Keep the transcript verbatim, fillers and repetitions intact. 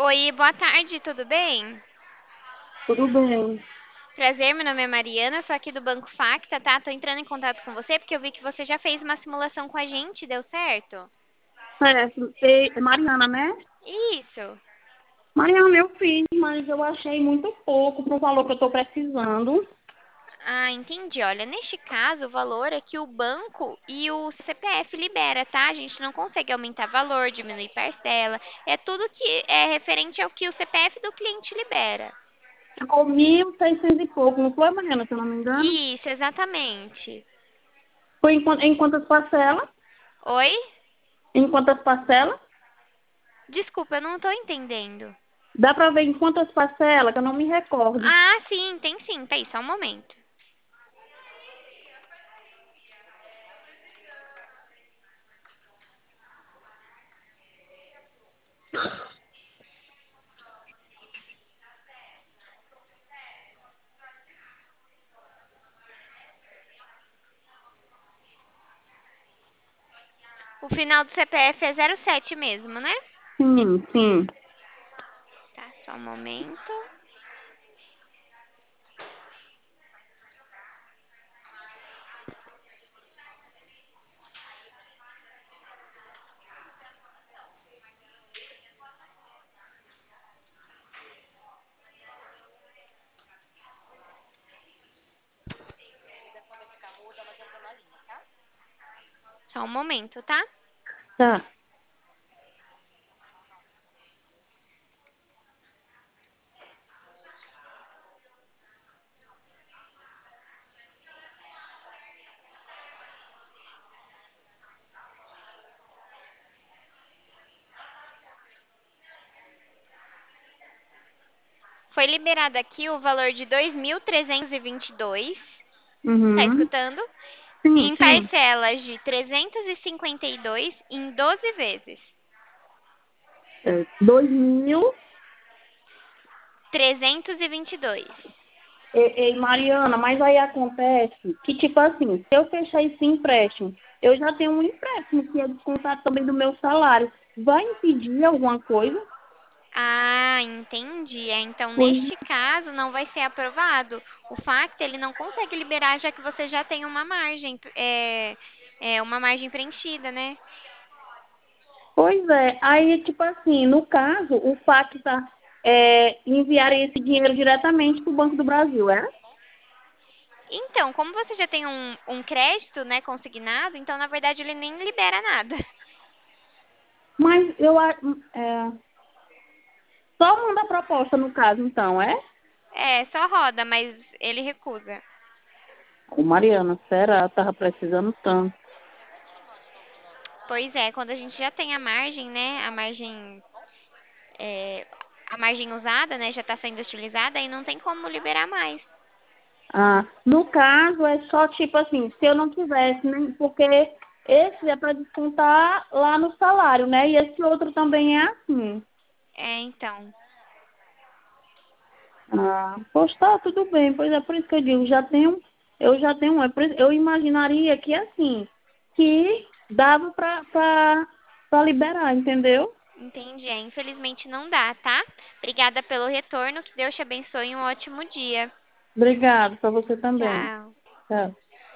Oi, boa tarde, tudo bem? Tudo bem. Prazer, meu nome é Mariana, sou aqui do Banco Facta, tá? Tô entrando em contato com você porque eu vi que você já fez uma simulação com a gente, deu certo? Certo. E, Mariana, né? Isso. Mariana, eu fiz, mas eu achei muito pouco para o valor que eu estou precisando. Ah, entendi. Olha, neste caso, o valor é que o banco e o C P F libera, tá? A gente não consegue aumentar valor, diminuir parcela. É tudo que é referente ao que o C P F do cliente libera. Ficou mil e seiscentos e pouco, não foi, Mariana, se eu não me engano? Isso, exatamente. Foi em, quan- em quantas parcelas? Oi? Em quantas parcelas? Desculpa, eu não tô entendendo. Dá para ver em quantas parcelas, que eu não me recordo. Ah, sim, tem sim. Peraí, só um momento. O final do C P F é zero sete mesmo, né? Sim, sim. Tá, só um momento. Só um momento, tá? Tá. Foi liberado aqui o valor de dois mil trezentos e vinte e dois. Tá Uhum. escutando? Sim, Em sim. parcelas de trezentos e cinquenta e dois em doze vezes. É, dois mil. trezentos e vinte e dois. Ei, ei, Mariana, mas aí acontece que, tipo assim, se eu fechar esse empréstimo, eu já tenho um empréstimo que é descontado também do meu salário. Vai impedir alguma coisa? Ah, entendi. É, então, Pois, neste caso, não vai ser aprovado. O facto, ele não consegue liberar, já que você já tem uma margem, é, é uma margem preenchida, né? pois é, aí, tipo assim, no caso, o Facta é, enviaria esse dinheiro diretamente para o Banco do Brasil, é? Então, como você já tem um, um crédito, né, consignado, então, na verdade, ele nem libera nada. Mas eu a- é, só manda a proposta no caso, então, é? É, só roda, mas ele recusa. Ô, Mariana, será? Tava precisando tanto. Pois é, quando a gente já tem a margem, né, a margem, é, a margem usada, né, já está sendo utilizada, aí não tem como liberar mais. Ah, no caso, é só tipo assim, se eu não tivesse, né? Porque esse é para descontar lá no salário, né? E esse outro também é assim. É, então, Ah, pois tá, tudo bem. Pois é por isso que eu digo, já tenho, eu já tenho, é por isso- eu imaginaria que assim, que dava para para liberar, entendeu? entendi. É, infelizmente não dá, tá? Obrigada pelo retorno, que Deus te abençoe e um ótimo dia. Obrigado, para você também. Tchau. Tchau.